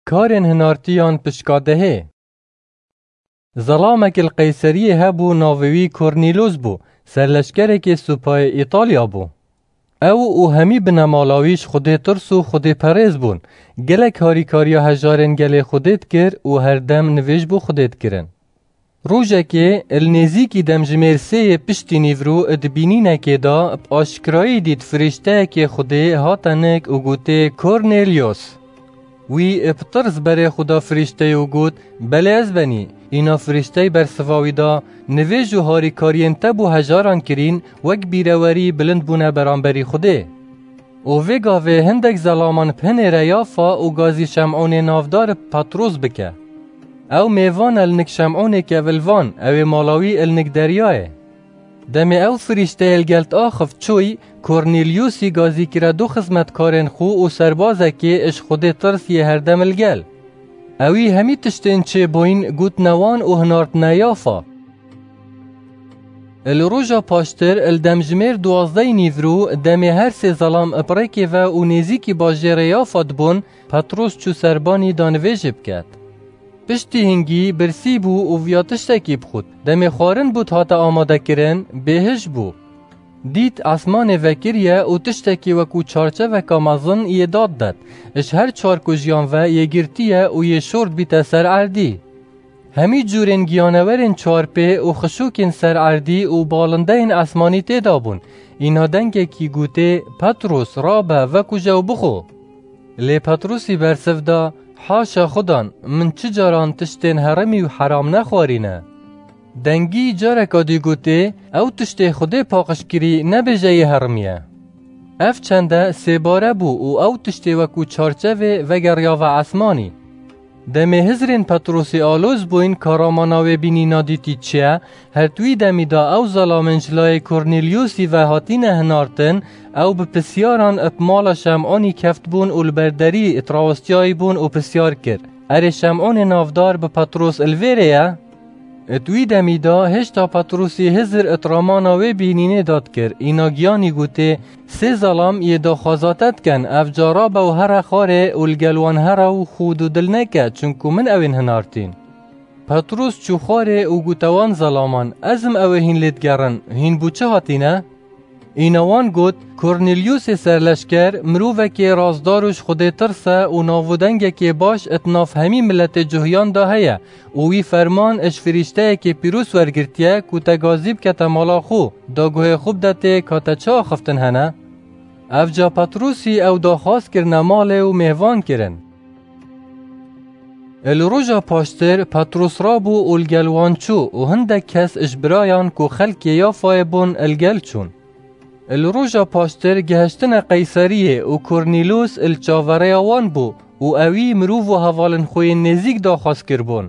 کارن هنارتیان پشکاده ظلامک القیصریه هبو ناوی کورنیلوس بو سرلشکره که سپاه ایتالیا بو. او همی بنمالاویش خود ترس و خود پرز بون. گلک هاریکاریا هجارن گل خودت کر و هر دم نویج بو خودت کرن. روژه که النزیکی دمجمیر سه پشتی نیورو ادبینینه که دا آشکرایی دید فرشته که خوده هاتنک و گوته کورنیلیوس. وی ابترز بره خدا فرشته و گوت بله از بنی. اینا فرشته بر سواوی دا نویج و هاریکارین تبو هجاران کرین وک بیروری بلند بونه برانبری خوده. او وگاوه هندک زلامان پنه ریافا و گازی شمعون نافدار پاتروس بکه. او میوان النک شمعونه که ولوان او مالاوی النک دریاه. دم او فرشته الگلت آخف چوی کورنیلیوسی گازی کرا دو خدمتکارن خو و سربازه که اش خود ترس یه هر دم الگل. اوی همی تشتین چه بوین گوت نوان و هنارت نیافا. الروژا پاشتر الدمجمیر 12 نیورو دم هر سه ظلام اپرکی و نیزیکی باجه ریافت بون پتروس چو سربانی دانویج بکد. پشتی هنگی برسی بو و ویاتشتکی بخود. دم خارن بود هاتا آماده کرن بهش بو. دید آسمان وکریه و تشتکی وکو چارچه و کامازن یه داد داد. اش هر چار کجیان و یه گرتیه و یه شورد بیت سر عردی. همی جورن گیانورن چارپه و خشوکن سر عردی و بالنده این آسمانی تیدابون. اینا دنگه کی گوته پتروس رابه وکو جو بخو. لی پتروسی برسف دا حاشا خودان من چجاران تشتین حرمی و حرام نخوارینه. دنگی جارکا دی گوته او تشتی خوده پاقش کری نبجه حرمیه. اف چنده سه باره بو و او تشتی وکو چارچه و گریا و عصمانی. دمی هزرین پتروسی آلوز بوین کاراماناوی بینی نادیتی چیه هر توی دمی دا او ظلامنجلای کورنیلیوسی و هاتین هنارتن او به پسیاران اپمال شمعانی کفت بون و البردری اتراوستیایی بون و پسیار کر. اره شمعان نافدار به پتروس الویره توی دمی دا هشتا پتروسی هزر اتراماناوی بینینه داد کر. اینا گیانی گوته سه ظلام یه دا خوازاتت کن افجارا با هر خاره الگلوان هر و خود و دل نکه چونکو من اوین هنارتین. پتروس چو خاره و گوتوان ظلامان ازم اوهین لیدگرن هین بوچه هاتینه؟ اینوان گوت کورنیلیوس سرلشکر مروفه که رازداروش خود ترسه و ناودنگه که باش اتناف همی ملت جهیان دا هیا و وی فرمان اش فرشته که پیروس ورگرتیه که تگازیب که تمالا خو دا گوه خوب داته که تا چا خفتن هنه؟ افجا پتروسی او دا خواست کرنه ماله و مهوان کرن. الروژا پاشتر پتروس را بو الگلوان چو و هندک کس اش برایان که خلک یافای بون الگل چون. الروژا پاشتر گهشتن قیصریه و کورنیلوس الچاوره آوان بو و اوی مروف و حوالن خوی نزیک دا خواست کربون.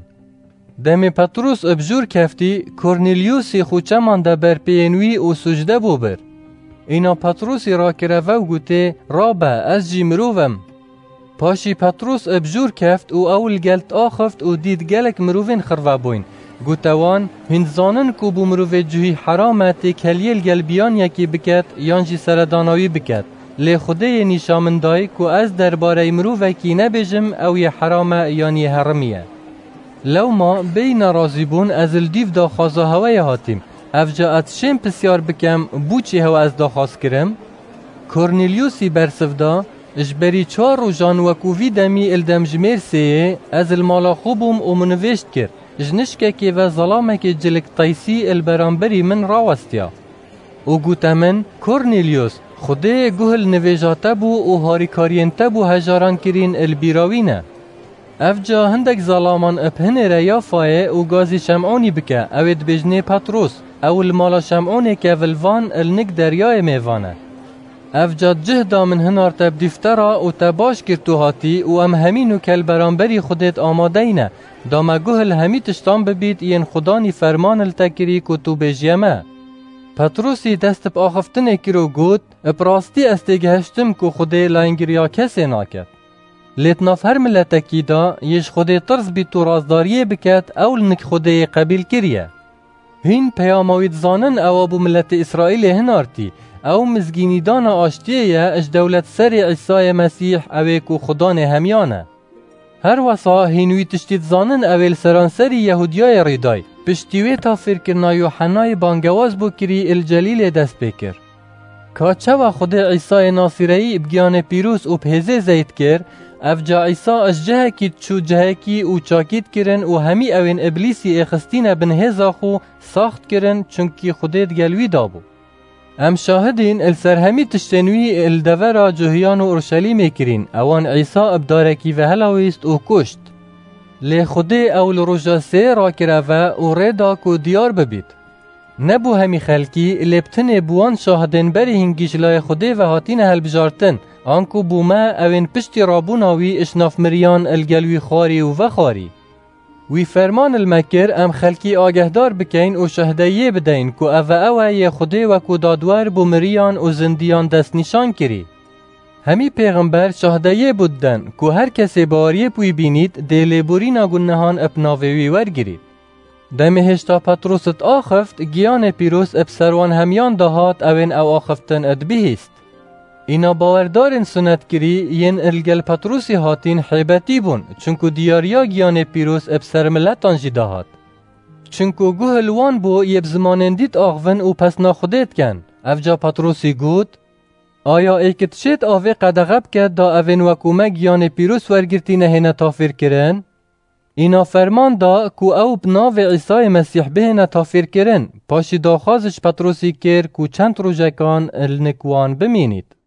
دم پتروس ابجور کفتی کورنیلیوسی خوچمان دا برپینوی و سجده بو بر. اینا پتروسی را کرفه و گوته رابه از جی مروفم. پاشی پتروس ابجور کفت و اول گلت آخفت و دید گلک مروفین خرفه بوین. گوتوان هنزانن کو بو مروف جوهی حرامت کلیل گلبیان یکی بکت یانجی سرداناوی بکت. لی خوده نیشامندای کو از درباره مروف کی نبیجم او یه حرامه یانی حرمیه. لو ما بی نرازی بون از الدیف دا خوازا هوای هاتیم. افجا اتشیم پسیار بکم بوچی هوا از دا خواست کرم. کورنیلیوسی برسف دا اجبری 4 روزان وکووی دمی الدمجمیر سیه از المالا خوبم و منوشت کرد. جنشکه که و ظلامه که جلک تایسی البرانبری من راوستیا. او گوته من کورنیلیوس خوده گوهل نویجاته بو و هاریکارینته بو هجاران کرین البیراوینه. افجا هندک ظلامان اپهن ریافایه و گازی شمعانی بکه اوید بجنه پتروس او المالا شمعانی که ولوان النک دریای میوانه. افجاد جهدا من هنار تب دیفترا و تباش کرتو هاتی و ام همینو کل برانبری خودت آماده اینه دامه گوهل همی تشتان ببید این خدانی فرمان التکری که تو بجیمه. پتروسی دست با آخفتن کرو گود اپراستی استگهشتم که خوده لانگریا کسی ناکد. لیتناف هر ملتکی دا یش خوده طرز بی تو رازداریه بکد اول نک خوده قبیل کریه. هین پیاموید زانن اوابو ملت اسرائیل هنارتی او مزگینیدان آشتیه اش دولت سر عیسی مسیح اوه کو خدان همیانه. هر وصا هینوی تشتید زانن اویل سرانسری یهودیای ریدای پشتیوی تا فرکرنا یوحنای بانگواز بو کری الجلیل دست بکر. که و خود عیسی ناصری بگیان پیروس و پهزه زید کر، افجا عیسی اش جهکی چو جهکی و چاکید کرن و همی اوین ابلیسی اخستین بن هزاخو ساخت کرن چونکی خودت گلوی دابو. ام شاهدین السرهمی تشتنوی الدورا جهیان و اورشلیم کرین اوان عیسی ابدارکی و هلاویست و کشت. لی خود اول روژا سه را کرا و ریدا کو دیار ببید. نبو همی خلکی لبتن بوان شاهدین بری هنگیش لای خوده و هاتین هل بجارتن آنکو بوما اوین پشتی رابوناوی اشناف مریان الگلوی خاری و خاری. وی فرمان المکر ام خلکی آگهدار بکین و شهدیه بدین کو اوه خوده و کو دادوار بو مریان و زندیان دست نشان کری. همی پیغمبر شهدیه بودن کو هر کسی باریه پوی بینید دیلی بورینا گنهان اپناوی ورگرید. دم هشتا پتروست آخفت گیان پیروس ابسروان همیان دهات اوین او آخفتن ادبیهست. اینا باوردارن سنت کری ین الگل پتروسی هاتین حیبتی بون چونکو دیاریا گیان پیروس ابسر ملتان جی دهات. چونکو گوه لوان بو یب زمانن دید آغون و پس ناخودت کن. افجا پتروسی گود آیا ایکت شید آوه قدغب کد دا اوین وکومه گیان پیروس ورگرتی نهینه تافیر کرن؟ اینا فرمان دا کو او بناو عیسی مسیح بهنه تافیر کرن پاشی داخازش پتروسی کر کو چند روزکان النکوان بمینید.